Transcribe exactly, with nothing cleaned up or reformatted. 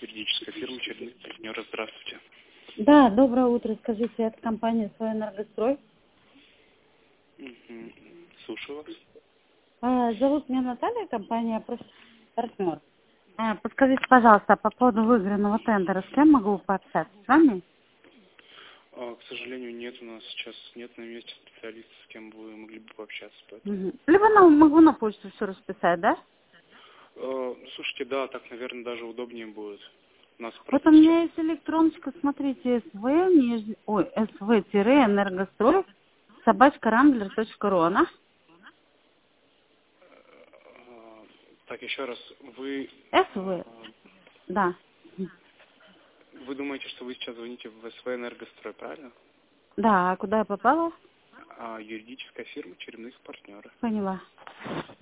юридическая фирма «Черные партнеры». Здравствуйте. Да, доброе утро. Скажите, это компания «Энергострой». Угу. Слушаю вас. А, зовут меня Наталья, компания «Просто партнер». А, подскажите, пожалуйста, по поводу выигранного тендера, с кем могу пообщаться? С вами? А, к сожалению, нет, у нас сейчас нет на месте специалиста, с кем бы вы могли бы пообщаться. Поэтому... Угу. Либо на, могу на почту все расписать, да? А, слушайте, да, так, наверное, даже удобнее будет. У нас Вот просто у сейчас... меня есть электроночка, смотрите, СВ, ниж- ой, СВ-энергострой, собачка рамблер точка ру, она? А, так, еще раз, вы... СВ, а, да. Вы думаете, что вы сейчас звоните в СВ «Энергострой», правильно? Да, а куда я попала? А юридическая фирма «Черных партнеры». Поняла.